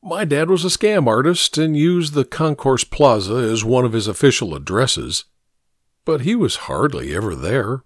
My dad was a scam artist and used the Concourse Plaza as one of his official addresses, but he was hardly ever there.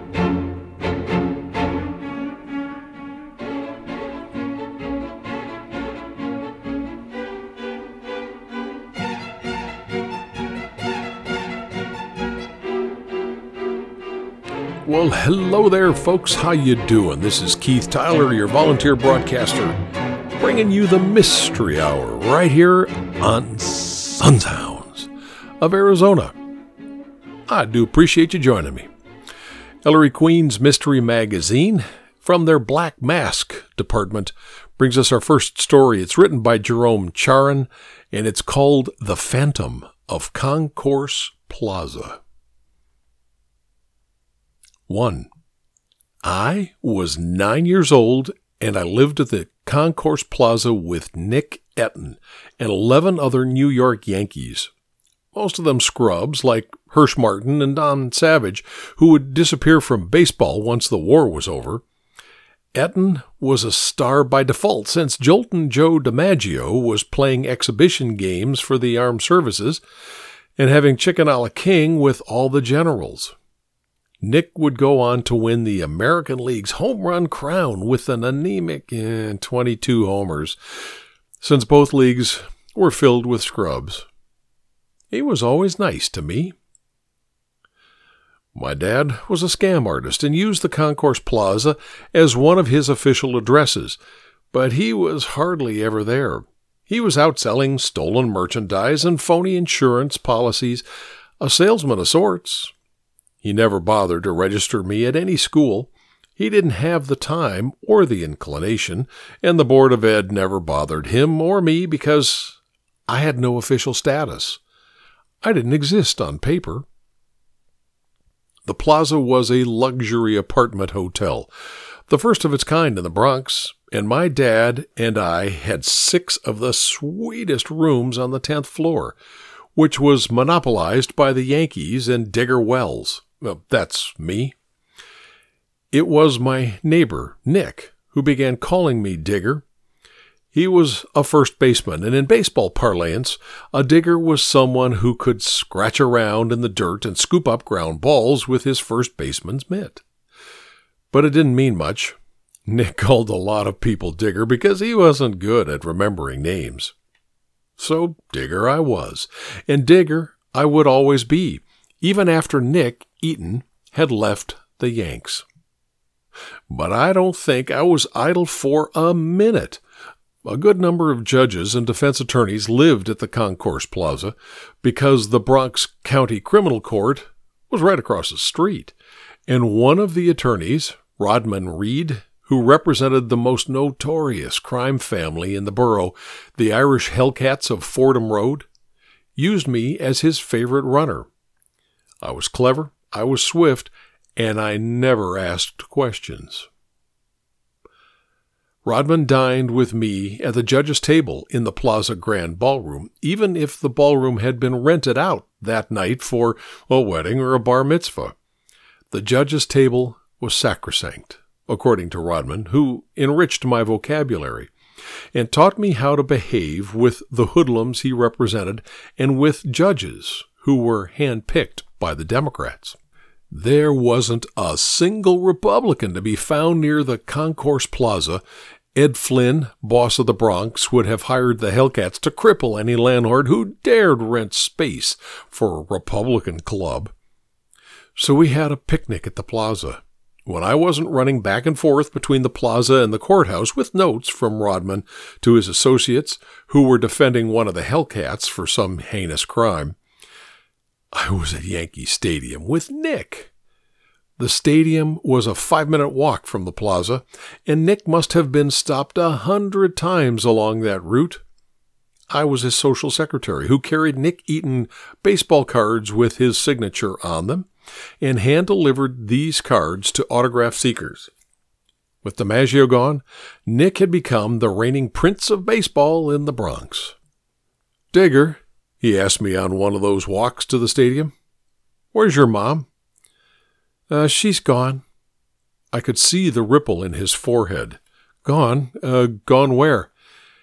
Well, hello there, folks. How you doing? This is Keith Tyler, your volunteer broadcaster, bringing you the Mystery Hour right here on Sunsounds of Arizona. I do appreciate you joining me. Ellery Queen's Mystery Magazine, from their Black Mask department, brings us our first story. It's written by Jerome Charan, and it's called The Phantom of Concourse Plaza. 1. I was 9 years old, and I lived at the Concourse Plaza with Nick Etten and 11 other New York Yankees. Most of them scrubs like Hirsch Martin and Don Savage, who would disappear from baseball once the war was over. Etten was a star by default since Joltin' Joe DiMaggio was playing exhibition games for the armed services and having chicken a la king with all the generals. Nick would go on to win the American League's home run crown with an anemic 22 homers, since both leagues were filled with scrubs. He was always nice to me. My dad was a scam artist and used the Concourse Plaza as one of his official addresses, but he was hardly ever there. He was out selling stolen merchandise and phony insurance policies, a salesman of sorts. He never bothered to register me at any school. He didn't have the time or the inclination, and the Board of Ed never bothered him or me because I had no official status. I didn't exist on paper. The Plaza was a luxury apartment hotel, the first of its kind in the Bronx, and my dad and I had 6 of the sweetest rooms on the 10th floor, which was monopolized by the Yankees and Digger Wells. Well, that's me. It was my neighbor, Nick, who began calling me Digger. He was a first baseman, and in baseball parlance, a digger was someone who could scratch around in the dirt and scoop up ground balls with his first baseman's mitt. But it didn't mean much. Nick called a lot of people Digger because he wasn't good at remembering names. So Digger I was, and Digger I would always be, even after Nick Etten had left the Yanks. But I don't think I was idle for a minute. A good number of judges and defense attorneys lived at the Concourse Plaza because the Bronx County Criminal Court was right across the street, and one of the attorneys, Rodman Reed, who represented the most notorious crime family in the borough, the Irish Hellcats of Fordham Road, used me as his favorite runner. I was clever, I was swift, and I never asked questions. Rodman dined with me at the judge's table in the Plaza Grand Ballroom, even if the ballroom had been rented out that night for a wedding or a bar mitzvah. The judge's table was sacrosanct, according to Rodman, who enriched my vocabulary and taught me how to behave with the hoodlums he represented and with judges who were handpicked by the Democrats. There wasn't a single Republican to be found near the Concourse Plaza. Ed Flynn, boss of the Bronx, would have hired the Hellcats to cripple any landlord who dared rent space for a Republican club. So we had a picnic at the Plaza. When I wasn't running back and forth between the Plaza and the courthouse with notes from Rodman to his associates who were defending one of the Hellcats for some heinous crime, I was at Yankee Stadium with Nick. The stadium was a 5-minute walk from the Plaza, and Nick must have been stopped 100 times along that route. I was his social secretary, who carried Nick Etten baseball cards with his signature on them, and hand-delivered these cards to autograph seekers. With DiMaggio gone, Nick had become the reigning prince of baseball in the Bronx. "Digger," he asked me on one of those walks to the stadium, "where's your mom?" She's gone." I could see the ripple in his forehead. "Gone? Gone where?"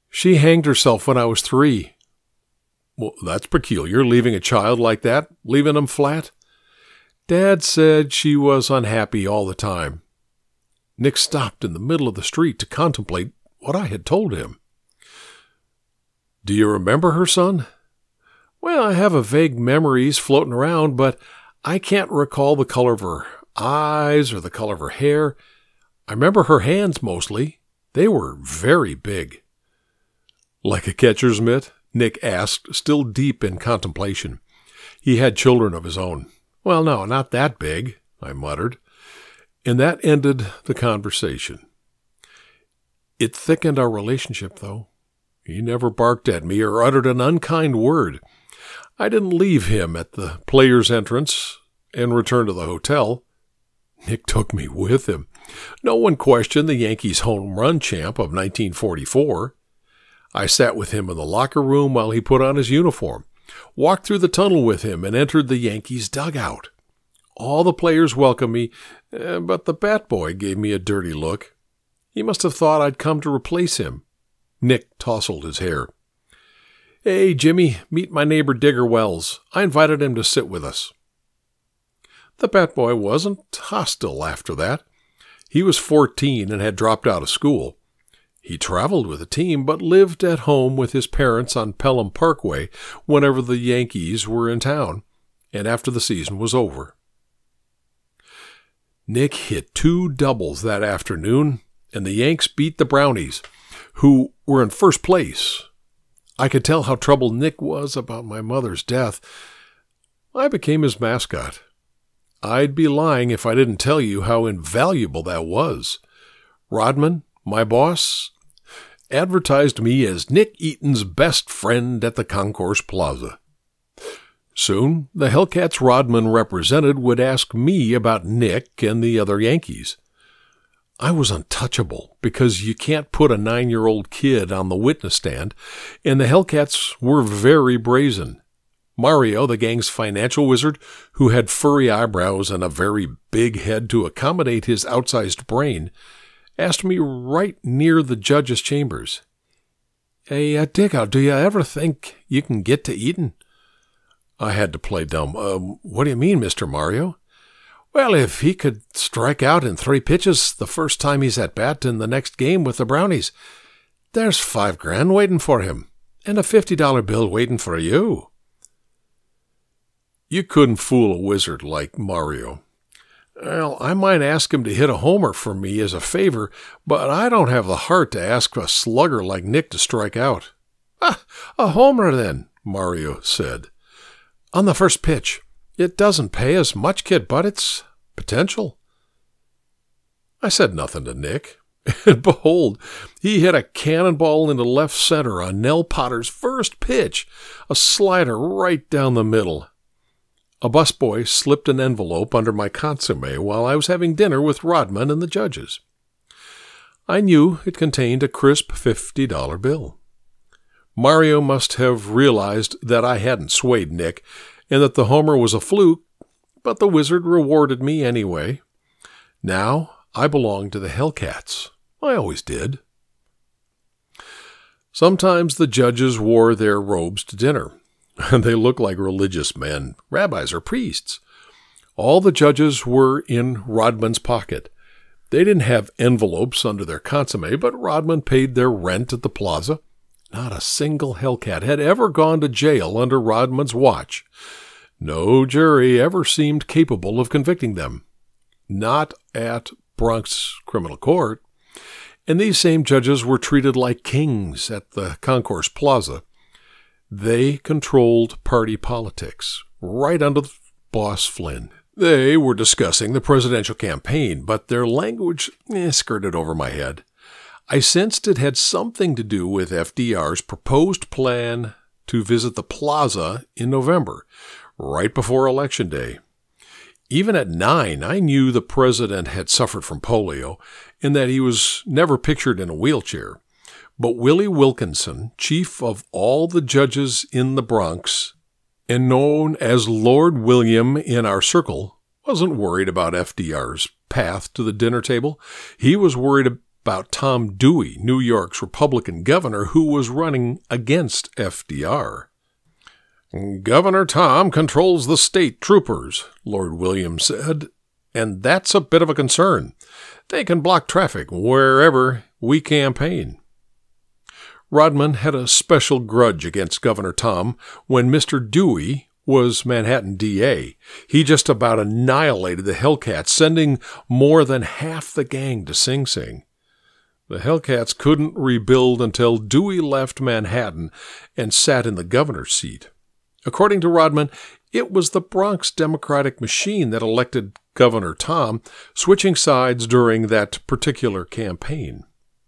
She hanged herself when I was 3. Well, that's peculiar, leaving a child like that, leaving him flat. Dad said she was unhappy all the time. Nick stopped in the middle of the street to contemplate what I had told him. Do you remember her, son? Well, I have a vague memories floating around, but I can't recall the color of her eyes or the color of her hair. I remember her hands mostly. They were very big. Like a catcher's mitt? Nick asked, still deep in contemplation. He had children of his own. Well, no, not that big, I muttered. And that ended the conversation. It thickened our relationship, though. He never barked at me or uttered an unkind word. I didn't leave him at the players' entrance and return to the hotel. Nick took me with him. No one questioned the Yankees' home run champ of 1944. I sat with him in the locker room while he put on his uniform, walked through the tunnel with him, and entered the Yankees' dugout. All the players welcomed me, but the bat boy gave me a dirty look. He must have thought I'd come to replace him. Nick tousled his hair. Hey, Jimmy, meet my neighbor Digger Wells. I invited him to sit with us. The bat boy wasn't hostile after that. He was 14 and had dropped out of school. He traveled with a team, but lived at home with his parents on Pelham Parkway whenever the Yankees were in town, and after the season was over. Nick hit 2 doubles that afternoon, and the Yanks beat the Brownies, who were in first place. I could tell how troubled Nick was about my mother's death. I became his mascot. I'd be lying if I didn't tell you how invaluable that was. Rodman, my boss, advertised me as Nick Eaton's best friend at the Concourse Plaza. Soon, the Hellcats Rodman represented would ask me about Nick and the other Yankees. I was untouchable because you can't put a 9-year-old kid on the witness stand, and the Hellcats were very brazen. Mario, the gang's financial wizard, who had furry eyebrows and a very big head to accommodate his outsized brain, asked me right near the judge's chambers, Hey, Digger, do you ever think you can get to Eaton? I had to play dumb. What do you mean, Mr. Mario? Well, if he could strike out in 3 pitches the first time he's at bat in the next game with the Brownies, there's $5,000 waiting for him, and a $50 bill waiting for you. You couldn't fool a wizard like Mario. Well, I might ask him to hit a homer for me as a favor, but I don't have the heart to ask a slugger like Nick to strike out. A homer then, Mario said. On the first pitch. It doesn't pay as much, kid, but it's potential. I said nothing to Nick, and behold, he hit a cannonball into left center on Nell Potter's first pitch, a slider right down the middle. A busboy slipped an envelope under my consommé while I was having dinner with Rodman and the judges. I knew it contained a crisp $50 bill. Mario must have realized that I hadn't swayed Nick and that the homer was a fluke, but the wizard rewarded me anyway. Now I belonged to the Hellcats. I always did. Sometimes the judges wore their robes to dinner. They looked like religious men, rabbis or priests. All the judges were in Rodman's pocket. They didn't have envelopes under their consommé, but Rodman paid their rent at the plaza. Not a single Hellcat had ever gone to jail under Rodman's watch. No jury ever seemed capable of convicting them. Not at Bronx Criminal Court. And these same judges were treated like kings at the Concourse Plaza. They controlled party politics, right under Boss Flynn. They were discussing the presidential campaign, but their language skirted over my head. I sensed it had something to do with FDR's proposed plan to visit the plaza in November, right before Election Day. Even at 9, I knew the president had suffered from polio and that he was never pictured in a wheelchair. But Willie Wilkinson, chief of all the judges in the Bronx, and known as Lord William in our circle, wasn't worried about FDR's path to the dinner table. He was worried about Tom Dewey, New York's Republican governor, who was running against FDR. "Governor Tom controls the state troopers," Lord Williams said, "and that's a bit of a concern. They can block traffic wherever we campaign." Rodman had a special grudge against Governor Tom when Mr. Dewey was Manhattan DA. He just about annihilated the Hellcats, sending more than half the gang to Sing Sing. The Hellcats couldn't rebuild until Dewey left Manhattan and sat in the governor's seat. According to Rodman, it was the Bronx Democratic machine that elected Governor Tom, switching sides during that particular campaign.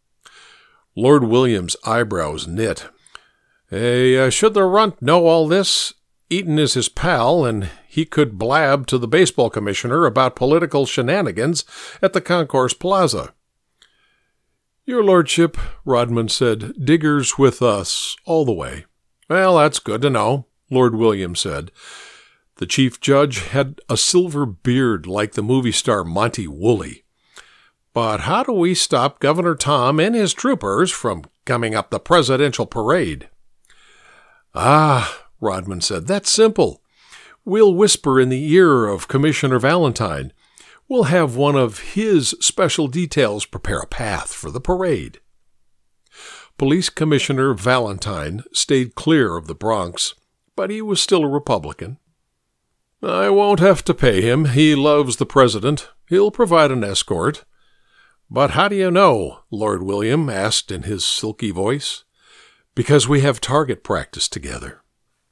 Lord Williams' eyebrows knit. Should the runt know all this? Eaton is his pal, and he could blab to the baseball commissioner about political shenanigans at the Concourse Plaza. "Your lordship," Rodman said, "Digger's with us all the way." "Well, that's good to know," Lord Williams said. The chief judge had a silver beard like the movie star Monty Woolley. "But how do we stop Governor Tom and his troopers from coming up the presidential parade?" "Ah," Rodman said, "that's simple. We'll whisper in the ear of Commissioner Valentine. We'll have one of his special details prepare a path for the parade." Police Commissioner Valentine stayed clear of the Bronx, but he was still a Republican. "I won't have to pay him. He loves the president. He'll provide an escort." "But how do you know?" Lord William asked in his silky voice. "Because we have target practice together."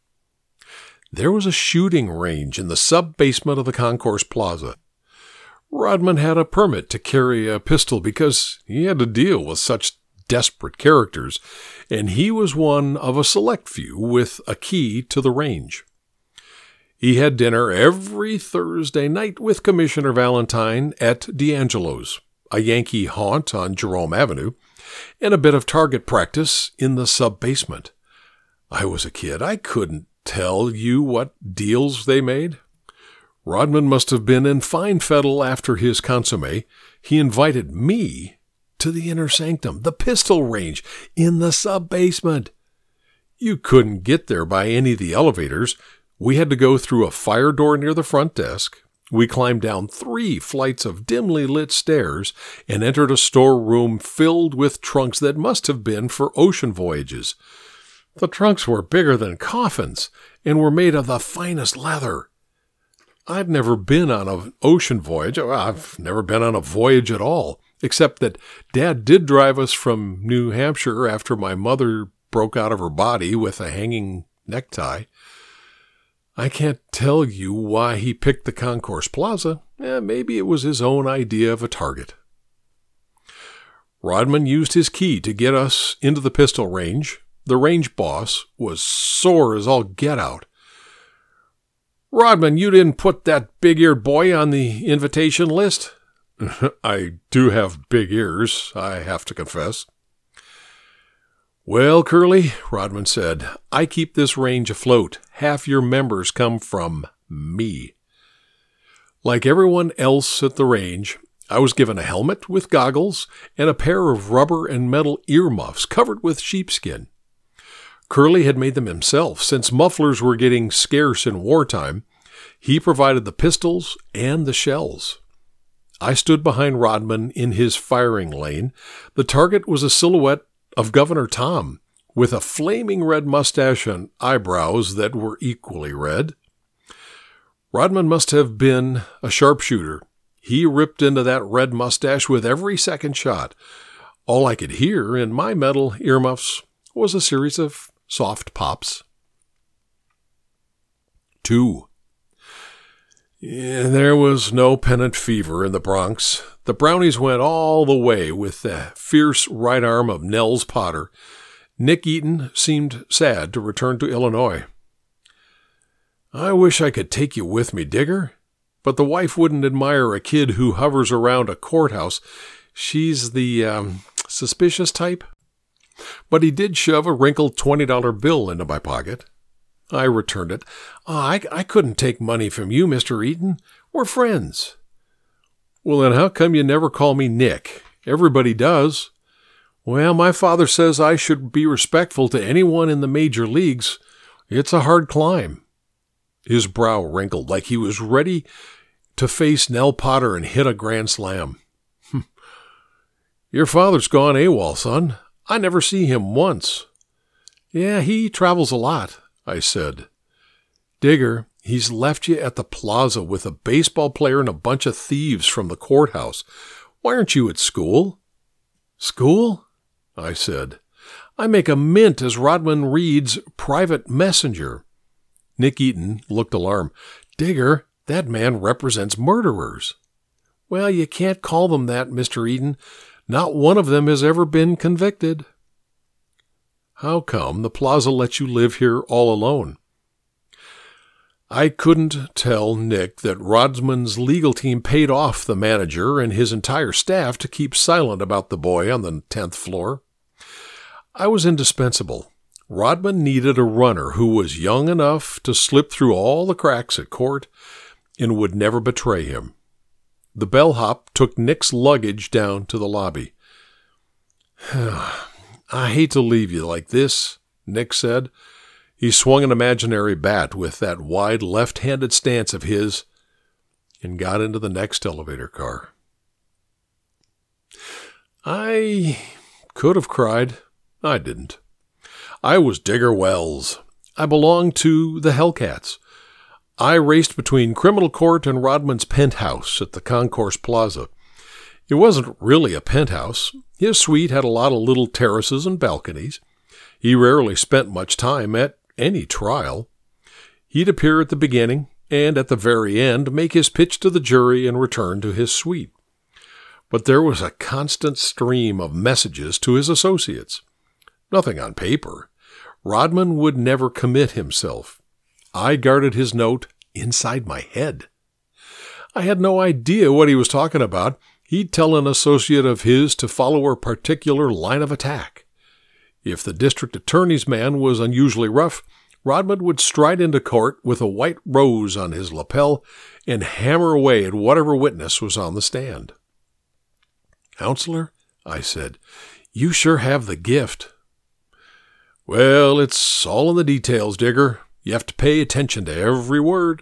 There was a shooting range in the sub-basement of the Concourse Plaza. Rodman had a permit to carry a pistol because he had to deal with such desperate characters, and he was one of a select few with a key to the range. He had dinner every Thursday night with Commissioner Valentine at D'Angelo's, a Yankee haunt on Jerome Avenue, and a bit of target practice in the sub-basement. I was a kid. I couldn't tell you what deals they made. Rodman must have been in fine fettle after his consommé. He invited me to the inner sanctum, the pistol range, in the sub-basement. You couldn't get there by any of the elevators. We had to go through a fire door near the front desk. We climbed down 3 flights of dimly lit stairs and entered a storeroom filled with trunks that must have been for ocean voyages. The trunks were bigger than coffins and were made of the finest leather. I'd never been on an ocean voyage. I've never been on a voyage at all, except that Dad did drive us from New Hampshire after my mother broke out of her body with a hanging necktie. I can't tell you why he picked the Concourse Plaza. Maybe it was his own idea of a target. Rodman used his key to get us into the pistol range. The range boss was sore as all get out. "Rodman, you didn't put that big-eared boy on the invitation list?" "I do have big ears, I have to confess." "Well, Curly," Rodman said, "I keep this range afloat. Half your members come from me." Like everyone else at the range, I was given a helmet with goggles and a pair of rubber and metal earmuffs covered with sheepskin. Curly had made them himself. Since mufflers were getting scarce in wartime, he provided the pistols and the shells. I stood behind Rodman in his firing lane. The target was a silhouette of Governor Tom, with a flaming red mustache and eyebrows that were equally red. Rodman must have been a sharpshooter. He ripped into that red mustache with every second shot. All I could hear in my metal earmuffs was a series of soft pops. 2. There was no pennant fever in the Bronx. The Brownies went all the way with the fierce right arm of Nels Potter. Nick Eaton seemed sad to return to Illinois. "I wish I could take you with me, Digger, but the wife wouldn't admire a kid who hovers around a courthouse. She's the suspicious type." But he did shove a wrinkled $20 bill into my pocket. I returned it. I couldn't take money from you, Mr. Eaton. We're friends." "Well, then how come you never call me Nick? Everybody does. Well, my father says I should be respectful to anyone in the major leagues. It's a hard climb." His brow wrinkled like he was ready to face Nell Potter and hit a grand slam. "Your father's gone AWOL, son. I never see him once." "Yeah, he travels a lot," I said. "Digger, he's left you at the plaza with a baseball player and a bunch of thieves from the courthouse. Why aren't you at school?" "School?" I said. "I make a mint as Rodman Reed's private messenger." Nick Eaton looked alarmed. "Digger, that man represents murderers." "Well, you can't call them that, Mr. Eaton. Not one of them has ever been convicted." "How come the plaza lets you live here all alone?" I couldn't tell Nick that Rodman's legal team paid off the manager and his entire staff to keep silent about the boy on the 10th floor. I was indispensable. Rodman needed a runner who was young enough to slip through all the cracks at court and would never betray him. The bellhop took Nick's luggage down to the lobby. "I hate to leave you like this," Nick said. He swung an imaginary bat with that wide left-handed stance of his and got into the next elevator car. I could have cried. I didn't. I was Digger Wells. I belonged to the Hellcats. I raced between Criminal Court and Rodman's penthouse at the Concourse Plaza. It wasn't really a penthouse. His suite had a lot of little terraces and balconies. He rarely spent much time at any trial. He'd appear at the beginning and at the very end, make his pitch to the jury, and return to his suite. But there was a constant stream of messages to his associates. Nothing on paper. Rodman would never commit himself. I guarded his note inside my head. I had no idea what he was talking about. He'd tell an associate of his to follow a particular line of attack. If the district attorney's man was unusually rough, Rodman would stride into court with a white rose on his lapel and hammer away at whatever witness was on the stand. "Counselor," I said, "you sure have the gift." "Well, it's all in the details, Digger. You have to pay attention to every word."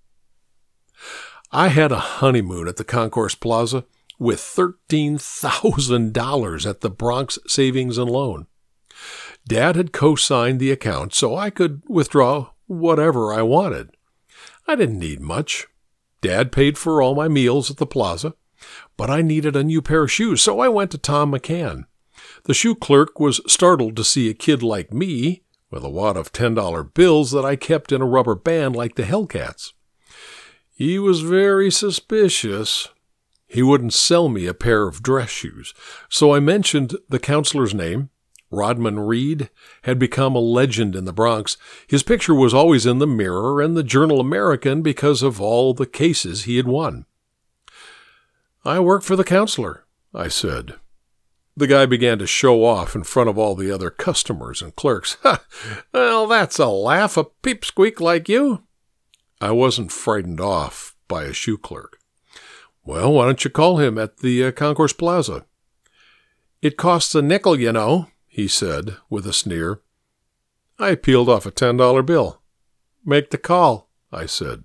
I had a honeymoon at the Concourse Plaza with $13,000 at the Bronx Savings and Loan. Dad had co-signed the account so I could withdraw whatever I wanted. I didn't need much. Dad paid for all my meals at the plaza, but I needed a new pair of shoes, so I went to Tom McCann. The shoe clerk was startled to see a kid like me with a wad of $10 bills that I kept in a rubber band like the Hellcats. He was very suspicious. He wouldn't sell me a pair of dress shoes, so I mentioned the counselor's name. Rodman Reed had become a legend in the Bronx. His picture was always in the Mirror and the Journal-American because of all the cases he had won. "I work for the counselor," I said. The guy began to show off in front of all the other customers and clerks. "Ha! Well, that's a laugh, a peep-squeak like you." I wasn't frightened off by a shoe clerk. "Well, why don't you call him at the Concourse Plaza?" "It costs a nickel, you know," he said with a sneer. I peeled off a $10 bill. "Make the call," I said.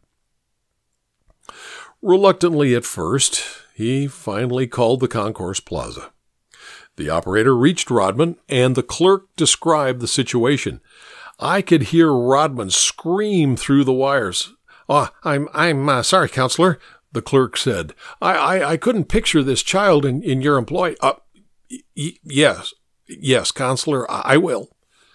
Reluctantly at first, he finally called the Concourse Plaza. The operator reached Rodman, and the clerk described the situation. I could hear Rodman scream through the wires. I'm sorry, counselor," the clerk said. I couldn't picture this child in your employ." Yes, counselor, I will."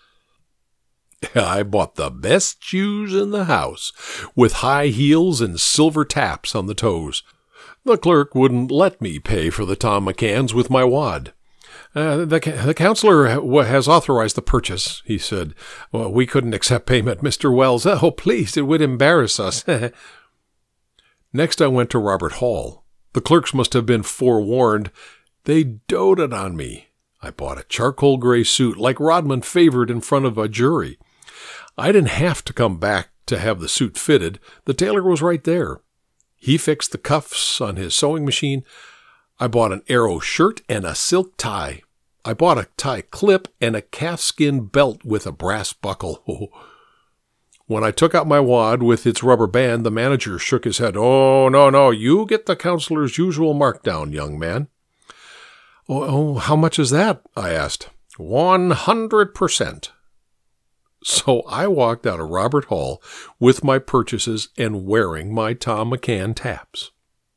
I bought the best shoes in the house, with high heels and silver taps on the toes. The clerk wouldn't let me pay for the Tom McCanns with my wad. The counselor has authorized the purchase," he said. "Well, we couldn't accept payment, Mr. Wells. Oh, please, it would embarrass us." Next, I went to Robert Hall. The clerks must have been forewarned. They doted on me. I bought a charcoal gray suit like Rodman favored in front of a jury. I didn't have to come back to have the suit fitted. The tailor was right there. He fixed the cuffs on his sewing machine. I bought an arrow shirt and a silk tie. I bought a tie clip and a calfskin belt with a brass buckle. When I took out my wad with its rubber band, the manager shook his head. Oh, no, you get the counselor's usual markdown, young man. Oh, how much is that? I asked. 100%. So I walked out of Robert Hall with my purchases and wearing my Thom McAn taps.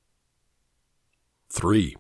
3.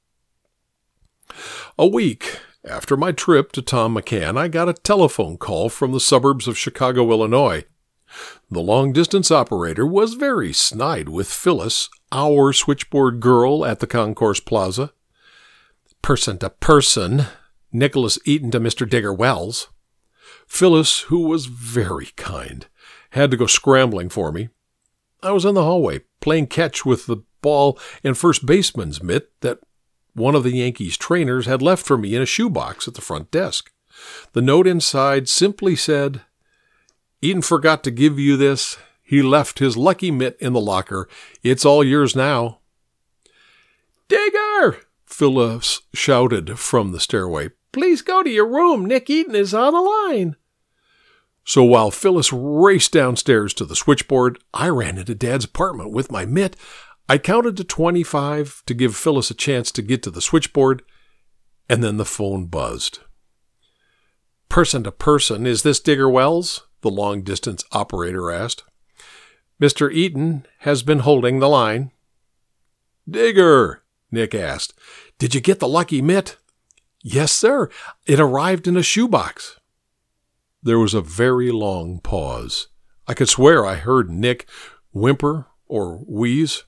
A week after my trip to Thom McAn, I got a telephone call from the suburbs of Chicago, Illinois. The long-distance operator was very snide with Phyllis, our switchboard girl at the Concourse Plaza. Person to person, Nicholas Eaton to Mr. Digger Wells. Phyllis, who was very kind, had to go scrambling for me. I was in the hallway, playing catch with the ball and first baseman's mitt that one of the Yankees' trainers had left for me in a shoebox at the front desk. The note inside simply said, Eaton forgot to give you this. He left his lucky mitt in the locker. It's all yours now. Digger! Phyllis shouted from the stairway. Please go to your room. Nick Eaton is on the line. So while Phyllis raced downstairs to the switchboard, I ran into Dad's apartment with my mitt. I counted to 25 to give Phyllis a chance to get to the switchboard, and then the phone buzzed. Person to person, is this Digger Wells? The long-distance operator asked. Mr. Eaton has been holding the line. Digger, Nick asked, did you get the lucky mitt? Yes, sir. It arrived in a shoebox. There was a very long pause. I could swear I heard Nick whimper or wheeze.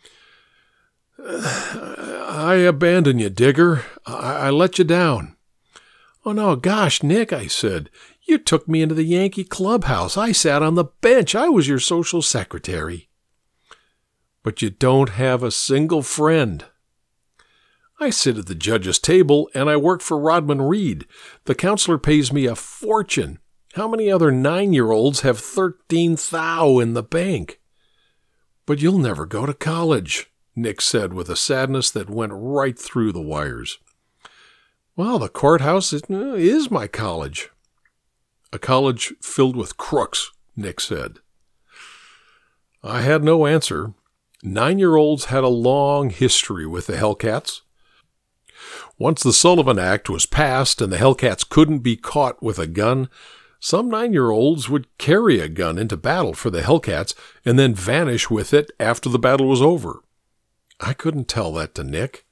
I abandoned you, Digger. I let you down. Oh, no, gosh, Nick, I said. You took me into the Yankee clubhouse. I sat on the bench. I was your social secretary. But you don't have a single friend. I sit at the judge's table, and I work for Rodman Reed. The counselor pays me a fortune. How many other 9-year-olds have 13 thou in the bank? But you'll never go to college, Nick said with a sadness that went right through the wires. Well, the courthouse is my college. A college filled with crooks, Nick said. I had no answer. 9-year-olds had a long history with the Hellcats. Once the Sullivan Act was passed and the Hellcats couldn't be caught with a gun, some 9-year-olds would carry a gun into battle for the Hellcats and then vanish with it after the battle was over. I couldn't tell that to Nick.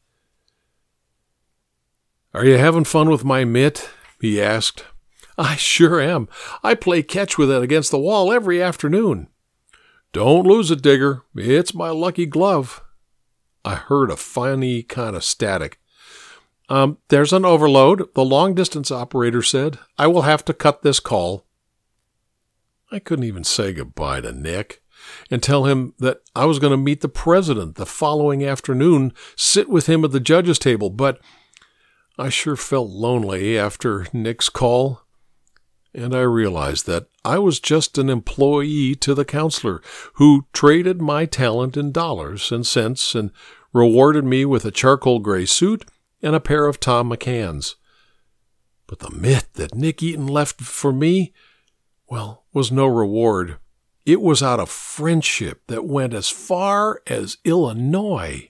Are you having fun with my mitt? He asked. I sure am. I play catch with it against the wall every afternoon. Don't lose it, Digger. It's my lucky glove. I heard a funny kind of static. There's an overload, the long-distance operator said. I will have to cut this call. I couldn't even say goodbye to Nick and tell him that I was going to meet the president the following afternoon, sit with him at the judge's table, but I sure felt lonely after Nick's call. And I realized that I was just an employee to the counselor who traded my talent in dollars and cents and rewarded me with a charcoal gray suit and a pair of Thom McAns. But the mitt that Nick Eaton left for me, well, was no reward. It was out of friendship that went as far as Illinois.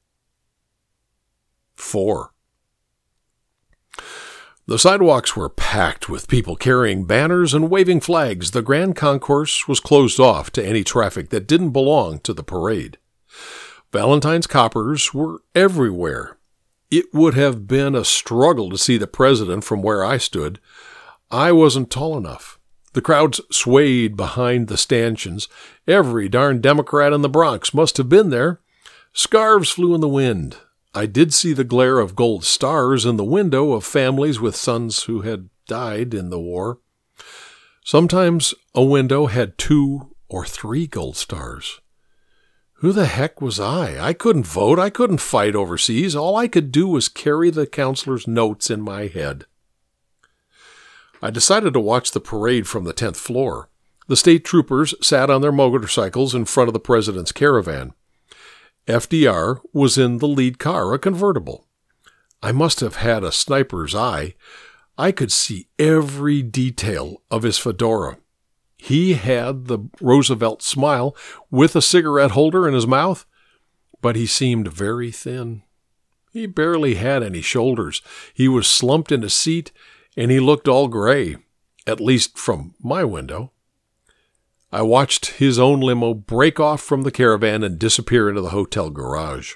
4. The sidewalks were packed with people carrying banners and waving flags. The Grand Concourse was closed off to any traffic that didn't belong to the parade. Valentine's coppers were everywhere. It would have been a struggle to see the president from where I stood. I wasn't tall enough. The crowds swayed behind the stanchions. Every darn Democrat in the Bronx must have been there. Scarves flew in the wind. I did see the glare of gold stars in the window of families with sons who had died in the war. Sometimes a window had 2 or 3 gold stars. Who the heck was I? I couldn't vote. I couldn't fight overseas. All I could do was carry the counselor's notes in my head. I decided to watch the parade from the 10th floor. The state troopers sat on their motorcycles in front of the president's caravan. FDR was in the lead car, a convertible. I must have had a sniper's eye. I could see every detail of his fedora. He had the Roosevelt smile with a cigarette holder in his mouth, but he seemed very thin. He barely had any shoulders. He was slumped in a seat, and he looked all gray, at least from my window. I watched his own limo break off from the caravan and disappear into the hotel garage.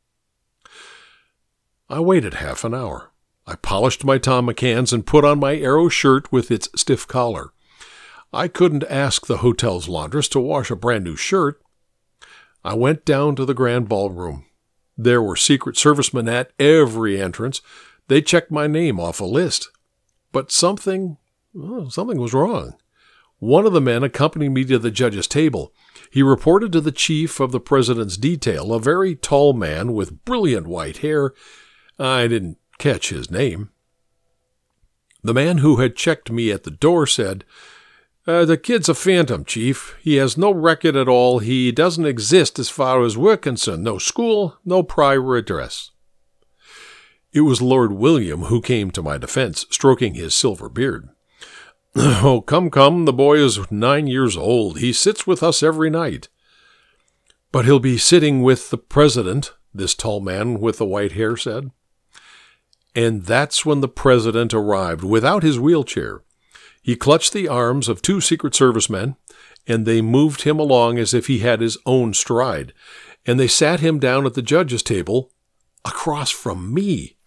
I waited half an hour. I polished my Tom McCanns and put on my Arrow shirt with its stiff collar. I couldn't ask the hotel's laundress to wash a brand new shirt. I went down to the grand ballroom. There were Secret Servicemen at every entrance. They checked my name off a list. But something was wrong. One of the men accompanied me to the judge's table. He reported to the chief of the president's detail, a very tall man with brilliant white hair. I didn't catch his name. The man who had checked me at the door said, "The kid's a phantom, Chief. He has no record at all. He doesn't exist as far as we're concerned. No school, no prior address." It was Lord William who came to my defense, stroking his silver beard. "Oh, come, the boy is 9 years old. He sits with us every night." "But he'll be sitting with the president," this tall man with the white hair said. And that's when the president arrived, without his wheelchair. He clutched the arms of 2 Secret Service men, and they moved him along as if he had his own stride, and they sat him down at the judge's table across from me.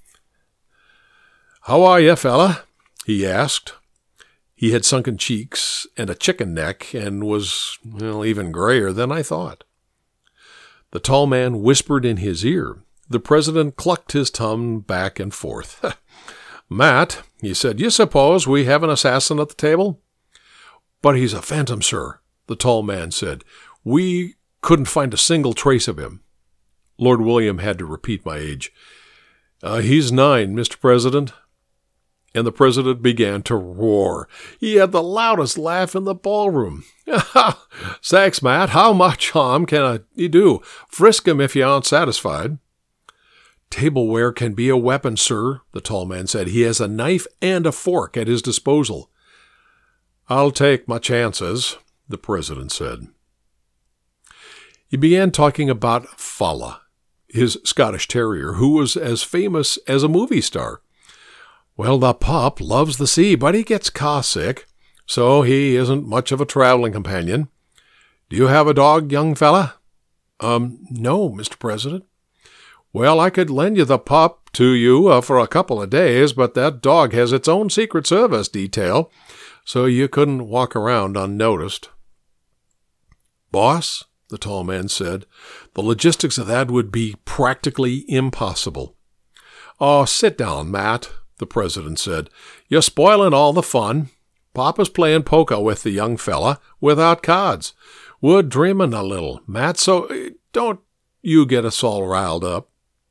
"How are you, fella?" he asked. He had sunken cheeks and a chicken neck and was, even grayer than I thought. The tall man whispered in his ear. The president clucked his tongue back and forth. "Matt," he said, "you suppose we have an assassin at the table?" "But he's a phantom, sir," the tall man said. "We couldn't find a single trace of him." Lord William had to repeat my age. "He's 9, Mr. President." And the president began to roar. He had the loudest laugh in the ballroom. "Thanks, Matt. How much harm can you do? Frisk him if you aren't satisfied." "Tableware can be a weapon, sir," the tall man said. "He has a knife and a fork at his disposal." "I'll take my chances," the president said. He began talking about Fala, his Scottish terrier, who was as famous as a movie star. "Well, the pup loves the sea, but he gets car-sick, so he isn't much of a traveling companion. Do you have a dog, young fella?" No, Mr. President." "Well, I could lend you the pup to you for a couple of days, but that dog has its own Secret Service detail, so you couldn't walk around unnoticed." "Boss," the tall man said, "the logistics of that would be practically impossible." "Oh, sit down, Matt," the president said. "You're spoiling all the fun. Papa's playing poker with the young fella without cards. We're dreaming a little, Matt, so don't you get us all riled up."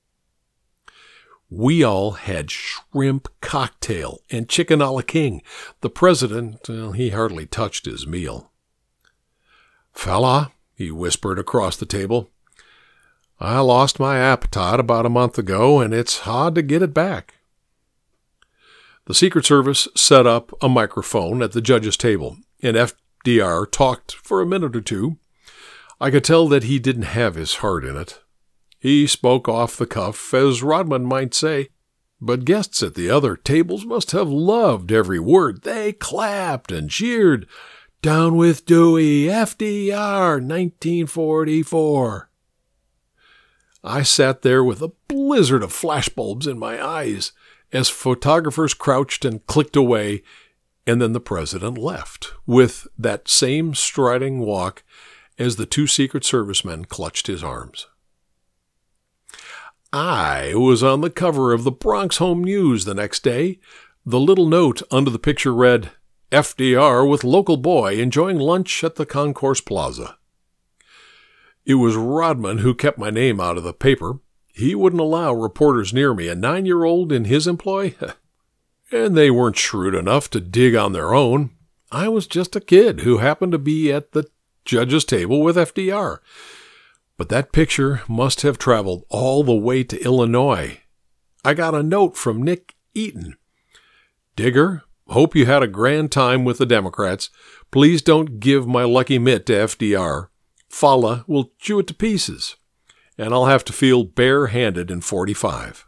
We all had shrimp cocktail and chicken a la king. The president, he hardly touched his meal. "Fella," he whispered across the table, "I lost my appetite about a month ago, and it's hard to get it back." The Secret Service set up a microphone at the judge's table, and FDR talked for a minute or two. I could tell that he didn't have his heart in it. He spoke off the cuff, as Rodman might say, but guests at the other tables must have loved every word. They clapped and cheered. "Down with Dewey, FDR, 1944. I sat there with a blizzard of flashbulbs in my eyes as photographers crouched and clicked away, and then the president left, with that same striding walk as the 2 Secret Service men clutched his arms. I was on the cover of the Bronx Home News the next day. The little note under the picture read, "FDR with local boy enjoying lunch at the Concourse Plaza." It was Rodman who kept my name out of the paper. He wouldn't allow reporters near me, a 9-year-old in his employ. And they weren't shrewd enough to dig on their own. I was just a kid who happened to be at the judge's table with FDR. But that picture must have traveled all the way to Illinois. I got a note from Nick Eaton. Digger, hope you had a grand time with the Democrats. Please don't give my lucky mitt to FDR. Fala will chew it to pieces, and I'll have to feel bare-handed in 45.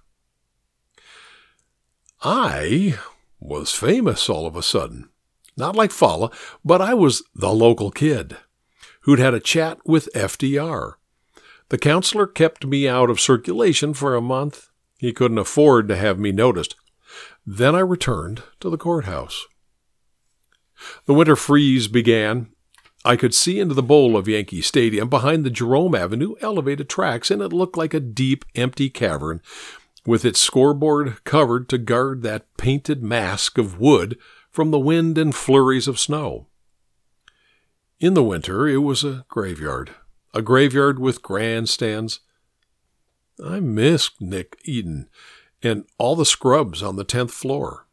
I was famous all of a sudden. Not like Fala, but I was the local kid who'd had a chat with FDR. The counselor kept me out of circulation for a month. He couldn't afford to have me noticed. Then I returned to the courthouse. The winter freeze began. I could see into the bowl of Yankee Stadium behind the Jerome Avenue elevated tracks, and it looked like a deep, empty cavern with its scoreboard covered to guard that painted mask of wood from the wind and flurries of snow. In the winter, it was a graveyard with grandstands. I missed Nick Eden and all the scrubs on the 10th floor.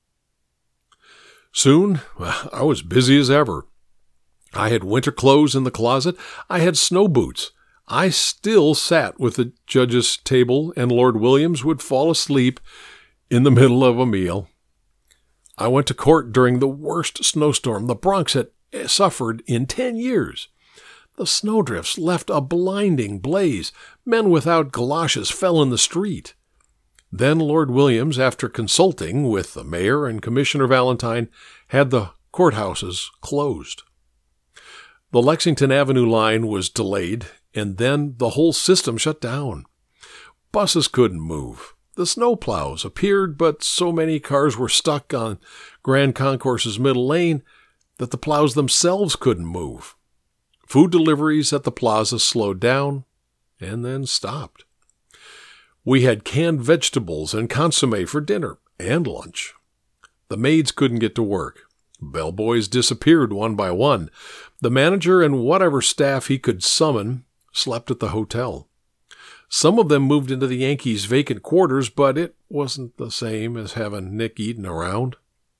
Soon, I was busy as ever. I had winter clothes in the closet. I had snow boots. I still sat with the judge's table, and Lord Williams would fall asleep in the middle of a meal. I went to court during the worst snowstorm the Bronx had suffered in 10 years. The snowdrifts left a blinding blaze. Men without galoshes fell in the street. Then Lord Williams, after consulting with the mayor and Commissioner Valentine, had the courthouses closed. The Lexington Avenue line was delayed, and then the whole system shut down. Buses couldn't move. The snowplows appeared, but so many cars were stuck on Grand Concourse's middle lane that the plows themselves couldn't move. Food deliveries at the plaza slowed down and then stopped. We had canned vegetables and consommé for dinner and lunch. The maids couldn't get to work. Bellboys disappeared one by one. The manager and whatever staff he could summon slept at the hotel. Some of them moved into the Yankees' vacant quarters, but it wasn't the same as having Nick Eden around.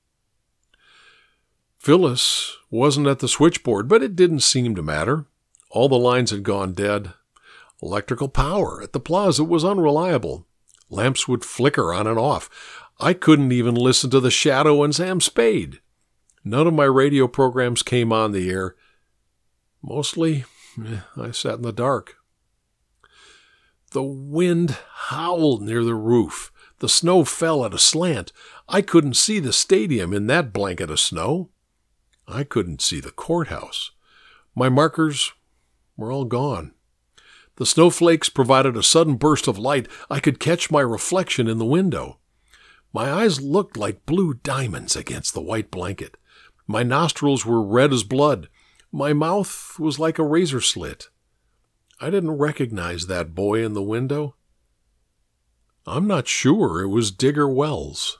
Phyllis wasn't at the switchboard, but it didn't seem to matter. All the lines had gone dead. Electrical power at the plaza was unreliable. Lamps would flicker on and off. I couldn't even listen to The Shadow and Sam Spade. None of my radio programs came on the air. Mostly, I sat in the dark. The wind howled near the roof. The snow fell at a slant. I couldn't see the stadium in that blanket of snow. I couldn't see the courthouse. My markers were all gone. The snowflakes provided a sudden burst of light. I could catch my reflection in the window. My eyes looked like blue diamonds against the white blanket. My nostrils were red as blood. My mouth was like a razor slit. I didn't recognize that boy in the window. I'm not sure it was Digger Wells.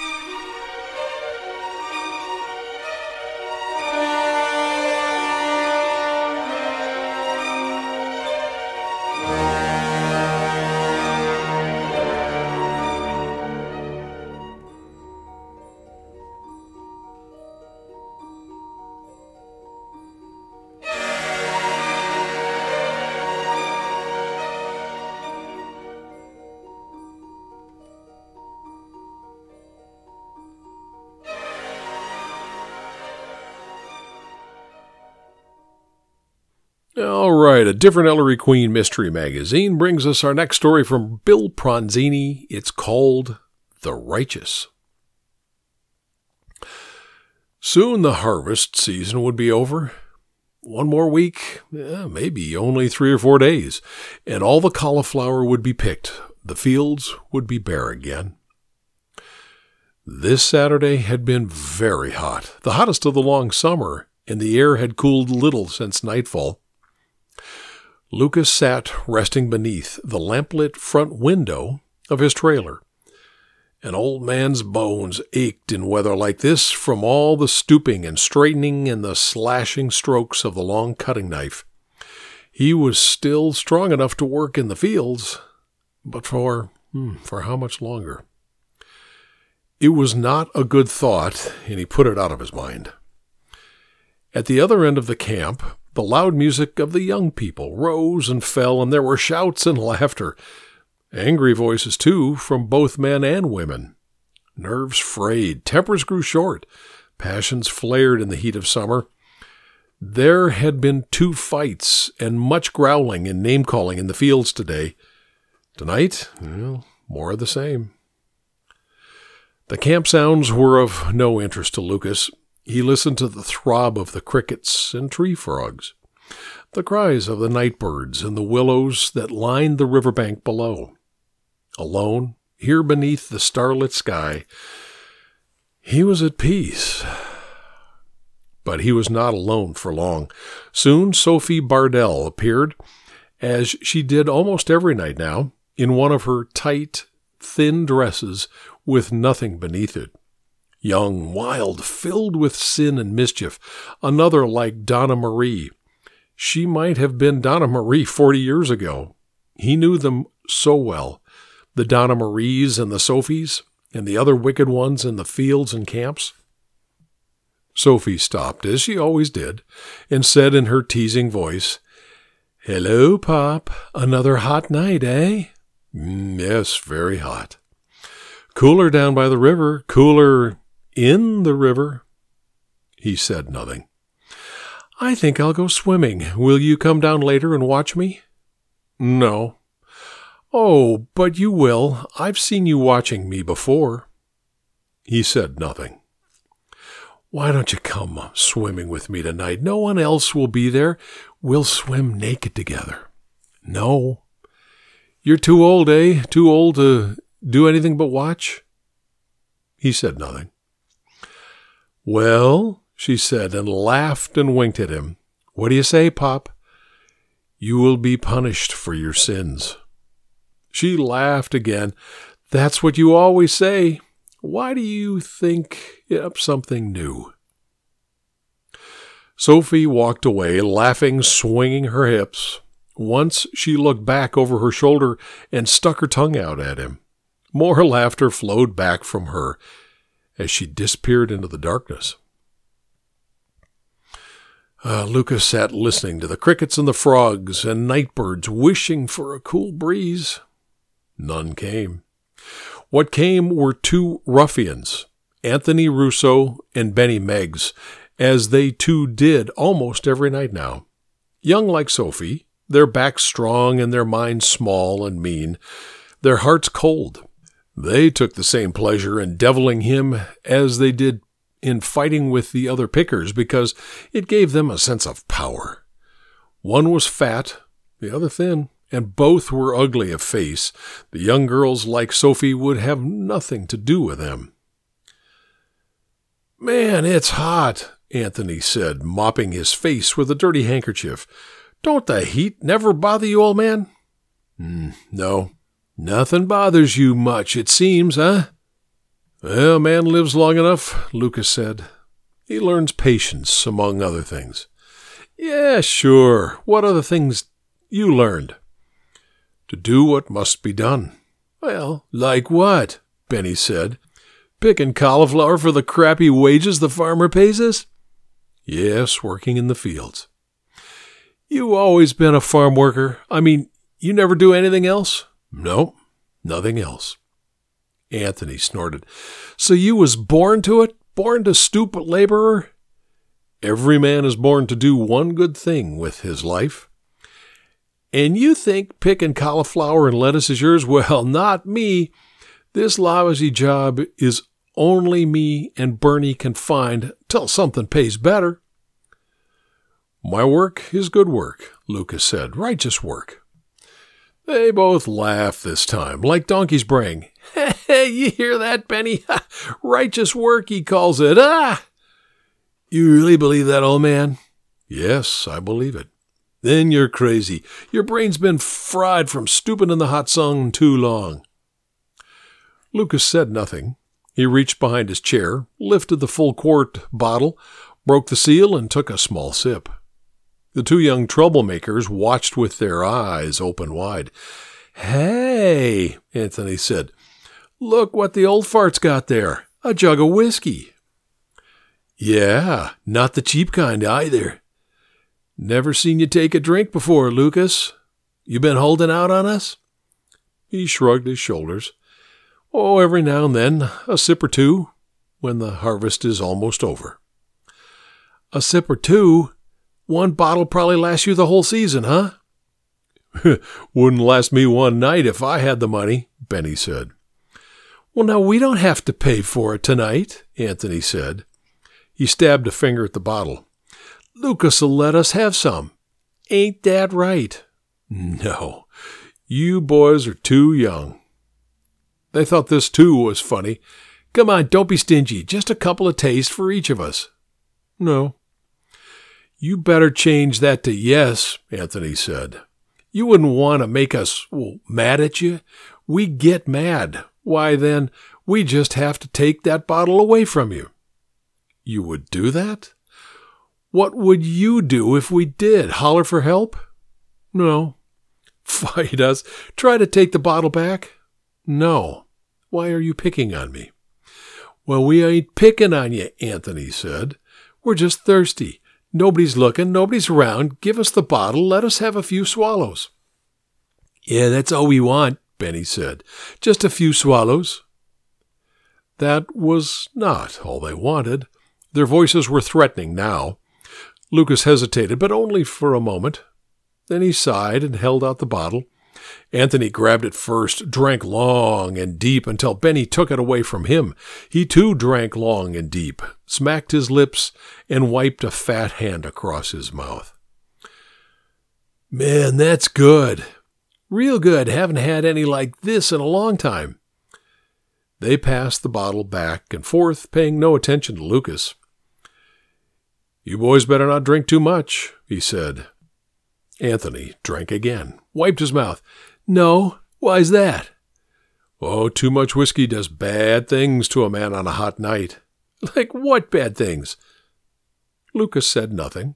All right, a different Ellery Queen Mystery Magazine brings us our next story from Bill Pronzini. It's called The Righteous. Soon the harvest season would be over. One more week, maybe only 3 or 4 days, and all the cauliflower would be picked. The fields would be bare again. This Saturday had been very hot, the hottest of the long summer, and the air had cooled little since nightfall. Lucas sat resting beneath the lamplit front window of his trailer. An old man's bones ached in weather like this from all the stooping and straightening and the slashing strokes of the long cutting knife. He was still strong enough to work in the fields, but for how much longer? It was not a good thought, and he put it out of his mind. At the other end of the camp, The loud music of the young people rose and fell, and there were shouts and laughter. Angry voices, too, from both men and women. Nerves frayed, tempers grew short, passions flared in the heat of summer. There had been 2 fights and much growling and name-calling in the fields today. Tonight, more of the same. The camp sounds were of no interest to Lucas. He listened to the throb of the crickets and tree frogs, the cries of the night birds and the willows that lined the riverbank below. Alone, here beneath the starlit sky, he was at peace. But he was not alone for long. Soon Sophie Bardell appeared, as she did almost every night now, in one of her tight, thin dresses with nothing beneath it. Young, wild, filled with sin and mischief, another like Donna Marie. She might have been Donna Marie 40 years ago. He knew them so well, the Donna Maries and the Sophies, and the other wicked ones in the fields and camps. Sophie stopped, as she always did, and said in her teasing voice, "Hello, Pop. Another hot night, eh?" Yes, very hot. Cooler down by the river, cooler in the river." He said nothing. "I think I'll go swimming. Will you come down later and watch me?" "No." "Oh, but you will. I've seen you watching me before." He said nothing. "Why don't you come swimming with me tonight? No one else will be there. We'll swim naked together." "No." "You're too old, eh? Too old to do anything but watch?" He said nothing. "Well," she said, and laughed and winked at him. "What do you say, Pop? You will be punished for your sins." She laughed again. "That's what you always say. Why do you think up something new?" Sophie walked away, laughing, swinging her hips. Once she looked back over her shoulder and stuck her tongue out at him. More laughter flowed back from her as she disappeared into the darkness. Lucas sat listening to the crickets and the frogs and night birds, wishing for a cool breeze. None came. What came were 2 ruffians, Anthony Russo and Benny Meggs, as they 2 did almost every night now. Young like Sophie, their backs strong and their minds small and mean, their hearts cold. They took the same pleasure in deviling him as they did in fighting with the other pickers, because it gave them a sense of power. One was fat, the other thin, and both were ugly of face. The young girls like Sophie would have nothing to do with them. "Man, it's hot," Anthony said, mopping his face with a dirty handkerchief. "Don't the heat never bother you, old man?" No. "Nothing bothers you much, it seems, huh?" "Well, a man lives long enough," Lucas said. "He learns patience, among other things." "Yeah, sure. What other things you learned?" "To do what must be done." "Well, like what?" Benny said. "Picking cauliflower for the crappy wages the farmer pays us?" "Yes, working in the fields." "You always been a farm worker? I mean, you never do anything else?" "No, nothing else." Anthony snorted. "So you was born to it? Born to stoop a laborer?" "Every man is born to do one good thing with his life." "And you think picking cauliflower and lettuce is yours? Well, not me. This lousy job is only me and Bernie can find till something pays better." "My work is good work," Lucas said. "Righteous work." They both laughed this time, like donkeys braying. "Hey, you hear that, Benny? Righteous work, he calls it. Ah!" "You really believe that, old man?" "Yes, I believe it." "Then you're crazy. Your brain's been fried from stooping in the hot sun too long." Lucas said nothing. He reached behind his chair, lifted the full-quart bottle, broke the seal, and took a small sip. The 2 young troublemakers watched with their eyes open wide. "Hey," Anthony said, "look what the old fart's got there. A jug of whiskey." "Yeah, not the cheap kind either." Never seen you take a drink before, Lucas. You been holding out on us? He shrugged his shoulders. Oh, every now and then, a sip or two, when the harvest is almost over. A sip or two? One bottle probably lasts you the whole season, huh? Wouldn't last me one night if I had the money, Benny said. Well, now we don't have to pay for it tonight, Anthony said. He stabbed a finger at the bottle. Lucas will let us have some. Ain't that right? No, you boys are too young. They thought this too was funny. Come on, don't be stingy. Just a couple of tastes for each of us. No. You better change that to yes, Anthony said. You wouldn't want to make us mad at you. We get mad. Why, then, we just have to take that bottle away from you. You would do that? What would you do if we did? Holler for help? No. Fight us? Try to take the bottle back? No. Why are you picking on me? Well, we ain't picking on you, Anthony said. We're just thirsty. Nobody's looking, nobody's around. Give us the bottle, let us have a few swallows. Yeah, that's all we want, Benny said. Just a few swallows. That was not all they wanted. Their voices were threatening now. Lucas hesitated, but only for a moment. Then he sighed and held out the bottle. Anthony grabbed it first, drank long and deep until Benny took it away from him. He too drank long and deep, smacked his lips, and wiped a fat hand across his mouth. Man, that's good. Real good. Haven't had any like this in a long time. They passed the bottle back and forth, paying no attention to Lucas. You boys better not drink too much, he said. Anthony drank again, wiped his mouth. No, why's that? Oh, too much whiskey does bad things to a man on a hot night. Like what bad things? Lucas said nothing.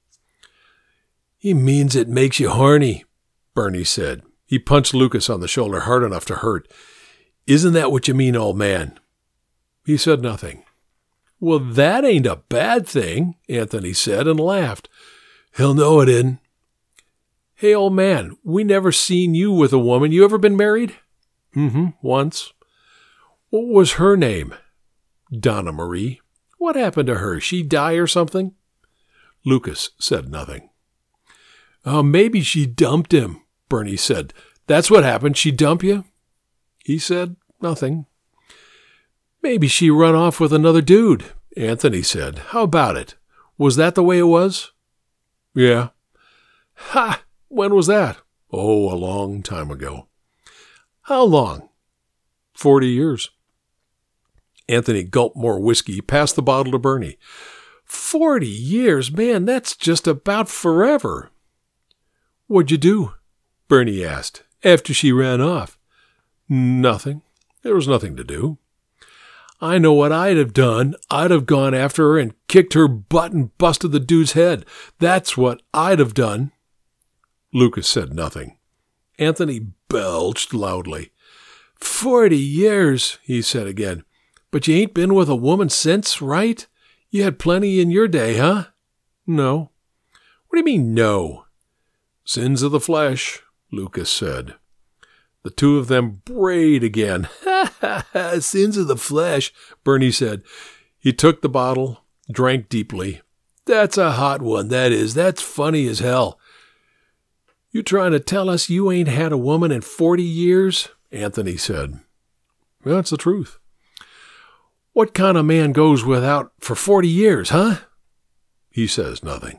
He means it makes you horny, Bernie said. He punched Lucas on the shoulder hard enough to hurt. Isn't that what you mean, old man? He said nothing. Well, that ain't a bad thing, Anthony said and laughed. He'll know it isn't. Hey, old man, we never seen you with a woman. You ever been married? Once. What was her name? Donna Marie. What happened to her? She die or something? Lucas said nothing. Maybe she dumped him, Bernie said. That's what happened. She dump you? He said nothing. Maybe she run off with another dude, Anthony said. How about it? Was that the way it was? Yeah. Ha! When was that? Oh, a long time ago. How long? 40 years. Anthony gulped more whiskey, passed the bottle to Bernie. 40 years? Man, that's just about forever. What'd you do? Bernie asked, after she ran off. Nothing. There was nothing to do. I know what I'd have done. I'd have gone after her and kicked her butt and busted the dude's head. That's what I'd have done. Lucas said nothing. Anthony belched loudly. 40 years, he said again. But you ain't been with a woman since, right? You had plenty in your day, huh? No. What do you mean, no? Sins of the flesh, Lucas said. The two of them brayed again. Ha, ha, ha, sins of the flesh, Bernie said. He took the bottle, drank deeply. That's a hot one, that is. That's funny as hell. You trying to tell us you ain't had a woman in 40 years? Anthony said. Well, that's the truth. What kind of man goes without for 40 years, huh? He says nothing.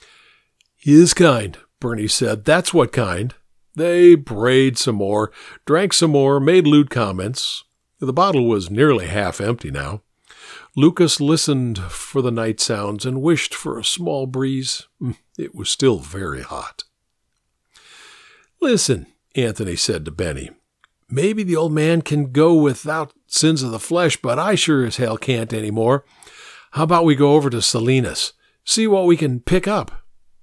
His kind, Bernie said. That's what kind. They brayed some more, drank some more, made lewd comments. The bottle was nearly half empty now. Lucas listened for the night sounds and wished for a small breeze. It was still very hot. Listen, Anthony said to Benny. Maybe the old man can go without sins of the flesh, but I sure as hell can't anymore. How about we go over to Salinas, see what we can pick up?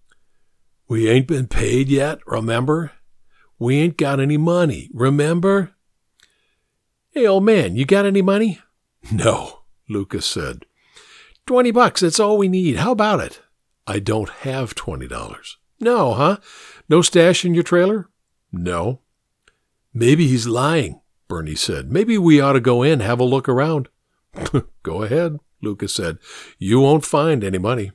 We ain't been paid yet, remember? We ain't got any money, remember? Hey, old man, you got any money? No, Lucas said. $20, that's all we need. How about it? I don't have $20. No, huh? No stash in your trailer? No. Maybe he's lying, Bernie said. Maybe we ought to go in, have a look around. Go ahead, Lucas said. You won't find any money.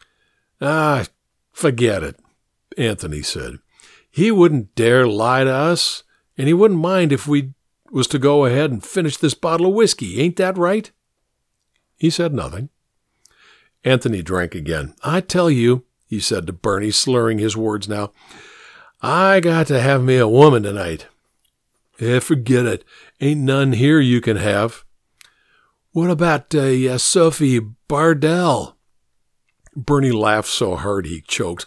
Forget it, Anthony said. He wouldn't dare lie to us, and he wouldn't mind if we was to go ahead and finish this bottle of whiskey. Ain't that right? He said nothing. Anthony drank again. I tell you, he said to Bernie, slurring his words now, I got to have me a woman tonight. Forget it. Ain't none here you can have. What about Sophie Bardell? Bernie laughed so hard he choked.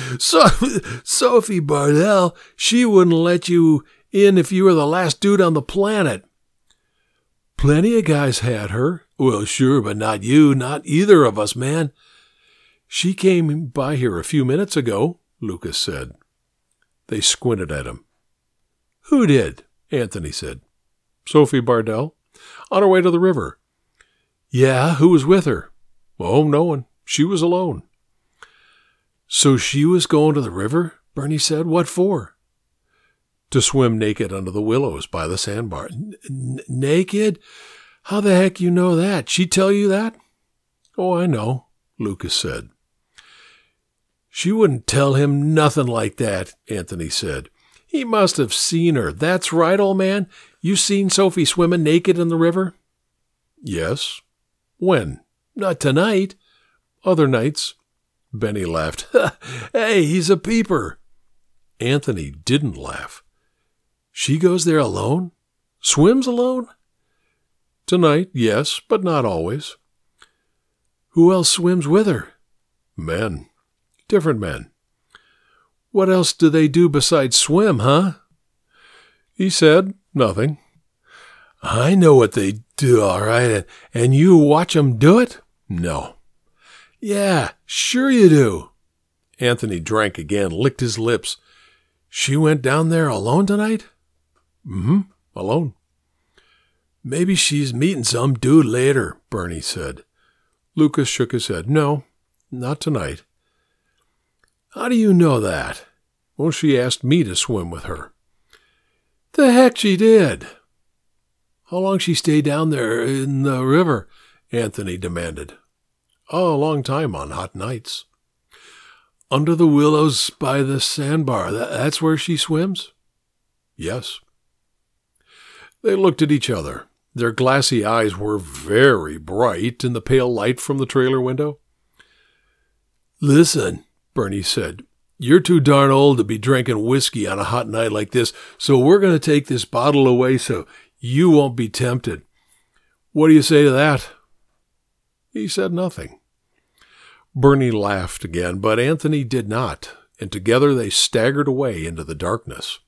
Sophie Bardell, she wouldn't let you in if you were the last dude on the planet. Plenty of guys had her. Well, sure, but not you, not either of us, man. She came by here a few minutes ago, Lucas said. They squinted at him. Who did? Anthony said. Sophie Bardell, on her way to the river. Yeah, who was with her? Oh, no one. She was alone. So she was going to the river? Bernie said. What for? To swim naked under the willows by the sandbar. Naked? How the heck you know that? She tell you that? Oh, I know, Lucas said. She wouldn't tell him nothing like that, Anthony said. He must have seen her. That's right, old man. You seen Sophie swimming naked in the river? Yes. When? Not tonight. Other nights. Benny laughed. Hey, he's a peeper. Anthony didn't laugh. She goes there alone? Swims alone? Tonight, yes, but not always. Who else swims with her? Men. Different men. What else do they do besides swim, huh? He said nothing. I know what they do, all right, and you watch 'em do it? No. Yeah, sure you do. Anthony drank again, licked his lips. She went down there alone tonight? Alone. Maybe she's meeting some dude later, Bernie said. Lucas shook his head. No, not tonight. How do you know that? Well, she asked me to swim with her. The heck she did. How long she stay down there in the river? Anthony demanded. Oh, a long time on hot nights. Under the willows by the sandbar, that's where she swims? Yes. They looked at each other. Their glassy eyes were very bright in the pale light from the trailer window. Listen, Bernie said, you're too darn old to be drinking whiskey on a hot night like this, so we're going to take this bottle away so you won't be tempted. What do you say to that? He said nothing. Bernie laughed again, but Anthony did not, and together they staggered away into the darkness.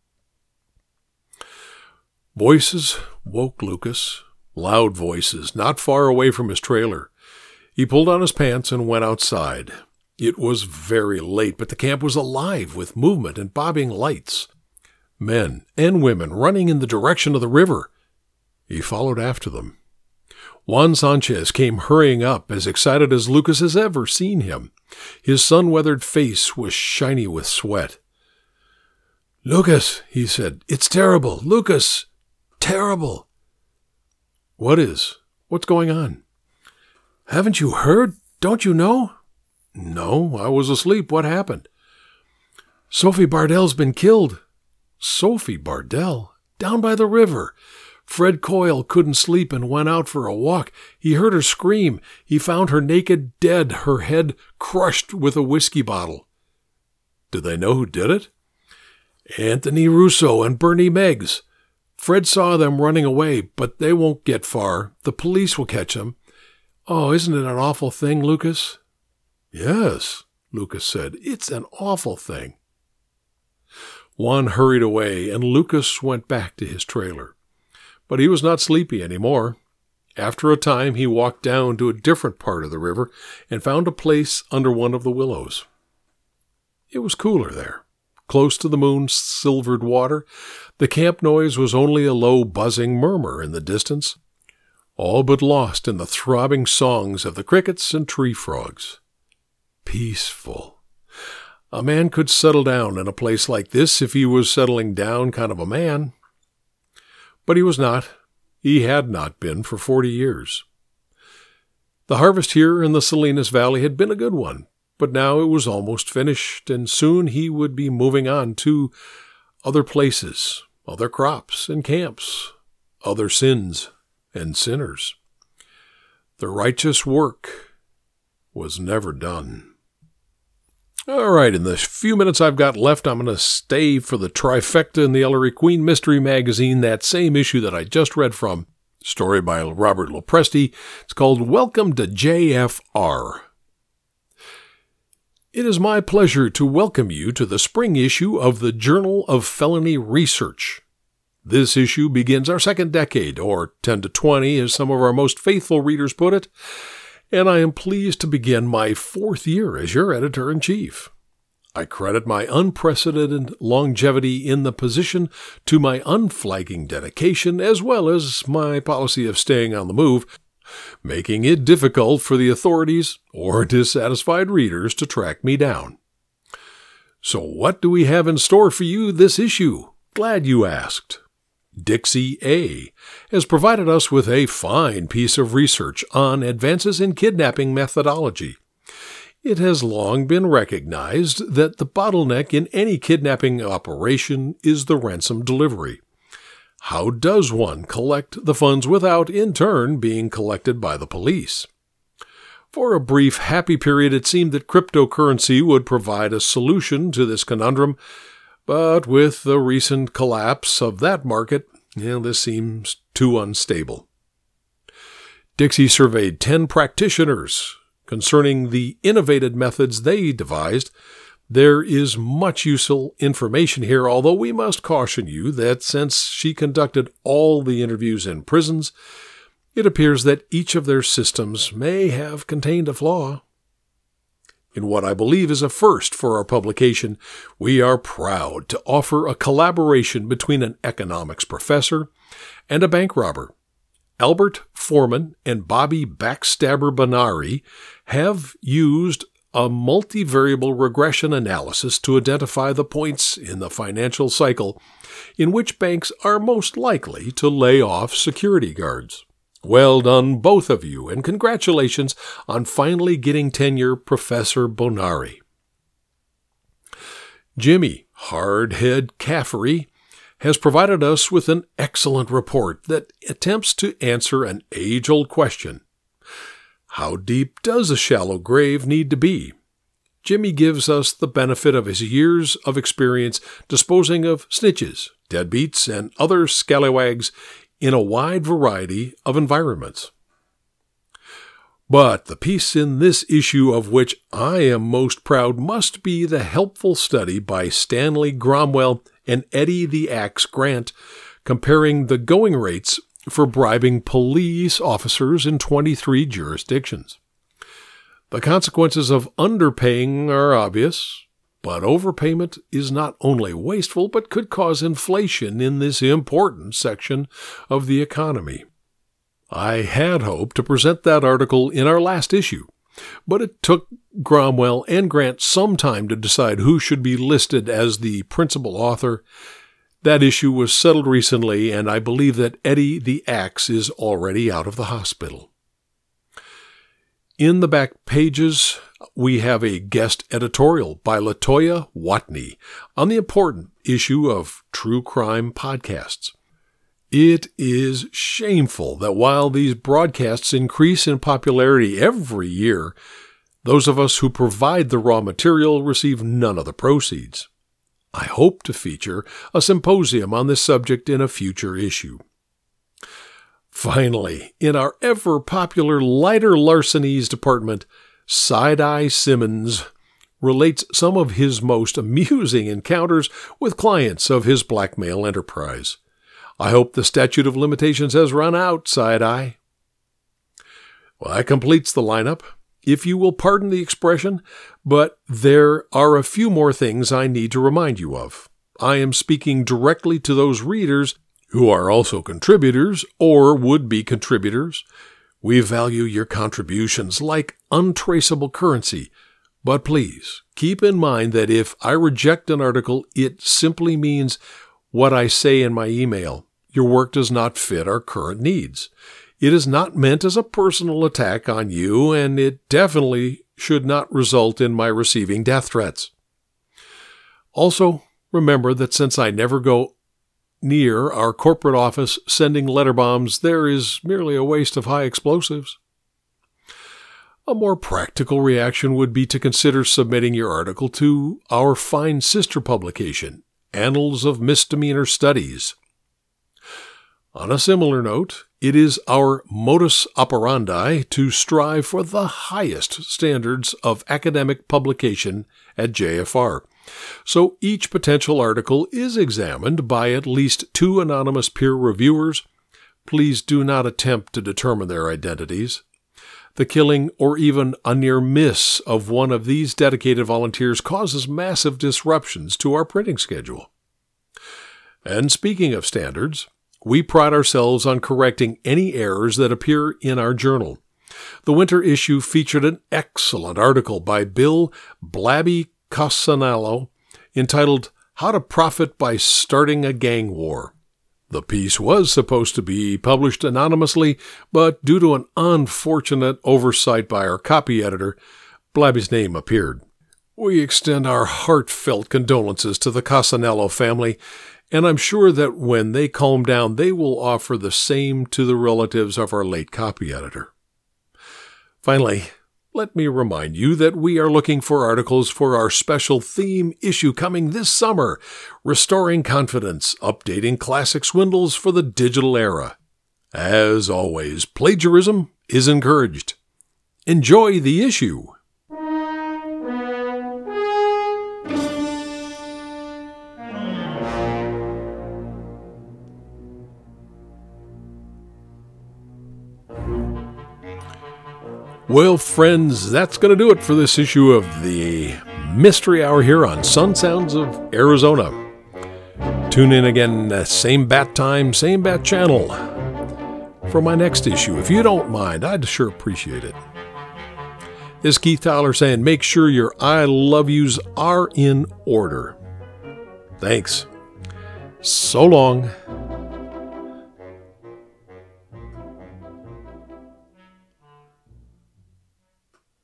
Voices woke Lucas, loud voices, not far away from his trailer. He pulled on his pants and went outside. It was very late, but the camp was alive with movement and bobbing lights. Men and women running in the direction of the river. He followed after them. Juan Sanchez came hurrying up, as excited as Lucas has ever seen him. His sun-weathered face was shiny with sweat. Lucas, he said, it's terrible. Lucas, terrible. What is? What's going on? Haven't you heard? Don't you know? No, I was asleep. What happened? Sophie Bardell's been killed. Sophie Bardell? Down by the river. Fred Coyle couldn't sleep and went out for a walk. He heard her scream. He found her naked, dead, her head crushed with a whiskey bottle. Do they know who did it? Anthony Russo and Bernie Meggs. Fred saw them running away, but they won't get far. The police will catch them. Oh, isn't it an awful thing, Lucas? Yes, Lucas said. It's an awful thing. Juan hurried away, and Lucas went back to his trailer. But he was not sleepy anymore. After a time, he walked down to a different part of the river and found a place under one of the willows. It was cooler there. Close to the moon's silvered water, the camp noise was only a low buzzing murmur in the distance, all but lost in the throbbing songs of the crickets and tree frogs. peaceful. A man could settle down in a place like this if he was settling down kind of a man. But he was not. He had not been for 40 years. The harvest here in the Salinas Valley had been a good one, but now it was almost finished, and soon he would be moving on to other places, other crops and camps, other sins and sinners. The righteous work was never done. All right, in the few minutes I've got left, I'm going to stay for the trifecta in the Ellery Queen Mystery Magazine, that same issue that I just read from. Story by Robert Lopresti. It's called Welcome to JFR. It is my pleasure to welcome you to the spring issue of the Journal of Felony Research. This issue begins our second decade, or 10 to 20, as some of our most faithful readers put it, and I am pleased to begin my fourth year as your editor-in-chief. I credit my unprecedented longevity in the position to my unflagging dedication, as well as my policy of staying on the move, making it difficult for the authorities or dissatisfied readers to track me down. So what do we have in store for you this issue? Glad you asked. Dixie A. has provided us with a fine piece of research on advances in kidnapping methodology. It has long been recognized that the bottleneck in any kidnapping operation is the ransom delivery. How does one collect the funds without, in turn, being collected by the police? For a brief happy period, it seemed that cryptocurrency would provide a solution to this conundrum, but with the recent collapse of that market, this seems too unstable. Dixie surveyed 10 practitioners concerning the innovative methods they devised. There is much useful information here, although we must caution you that since she conducted all the interviews in prisons, it appears that each of their systems may have contained a flaw. In what I believe is a first for our publication, we are proud to offer a collaboration between an economics professor and a bank robber. Albert Foreman and Bobby Backstabber Bonari have used a multivariable regression analysis to identify the points in the financial cycle in which banks are most likely to lay off security guards. Well done, both of you, and congratulations on finally getting tenure, Professor Bonari. Jimmy Hardhead Caffery has provided us with an excellent report that attempts to answer an age-old question. How deep does a shallow grave need to be? Jimmy gives us the benefit of his years of experience disposing of snitches, deadbeats, and other scallywags in a wide variety of environments. But the piece in this issue of which I am most proud must be the helpful study by Stanley Gromwell and Eddie the Axe Grant comparing the going rates for bribing police officers in 23 jurisdictions. The consequences of underpaying are obvious, but overpayment is not only wasteful, but could cause inflation in this important section of the economy. I had hoped to present that article in our last issue, but it took Gromwell and Grant some time to decide who should be listed as the principal author. That issue was settled recently, and I believe that Eddie the Axe is already out of the hospital. In the back pages, we have a guest editorial by LaToya Watney on the important issue of true crime podcasts. It is shameful that while these broadcasts increase in popularity every year, those of us who provide the raw material receive none of the proceeds. I hope to feature a symposium on this subject in a future issue. Finally, in our ever-popular lighter larcenies department, Side-Eye Simmons relates some of his most amusing encounters with clients of his blackmail enterprise. I hope the statute of limitations has run out, Side-Eye. Well, that completes the lineup, if you will pardon the expression, but there are a few more things I need to remind you of. I am speaking directly to those readers who are also contributors or would-be contributors. We value your contributions like untraceable currency, But please, keep in mind that if I reject an article, it simply means what I say in my email. Your work does not fit our current needs. It is not meant as a personal attack on you, and it definitely should not result in my receiving death threats. Also, remember that since I never go near our corporate office sending letter bombs, there is merely a waste of high explosives. A more practical reaction would be to consider submitting your article to our fine sister publication, Annals of Misdemeanor Studies. On a similar note, it is our modus operandi to strive for the highest standards of academic publication at JFR. So each potential article is examined by at least 2 anonymous peer reviewers. Please do not attempt to determine their identities. The killing or even a near miss of one of these dedicated volunteers causes massive disruptions to our printing schedule. And speaking of standards, we pride ourselves on correcting any errors that appear in our journal. The winter issue featured an excellent article by Bill Blabby Casanello entitled How to Profit by Starting a Gang War. The piece was supposed to be published anonymously, but due to an unfortunate oversight by our copy editor, Blabby's name appeared. We extend our heartfelt condolences to the Casanello family, and I'm sure that when they calm down, they will offer the same to the relatives of our late copy editor. Finally, let me remind you that we are looking for articles for our special theme issue coming this summer, Restoring Confidence, Updating Classic Swindles for the Digital Era. As always, plagiarism is encouraged. Enjoy the issue. Well, friends, that's going to do it for this issue of the Mystery Hour here on Sun Sounds of Arizona. Tune in again, same bat time, same bat channel, for my next issue. If you don't mind, I'd sure appreciate it. This is Keith Tyler saying, make sure your I love yous are in order. Thanks. So long.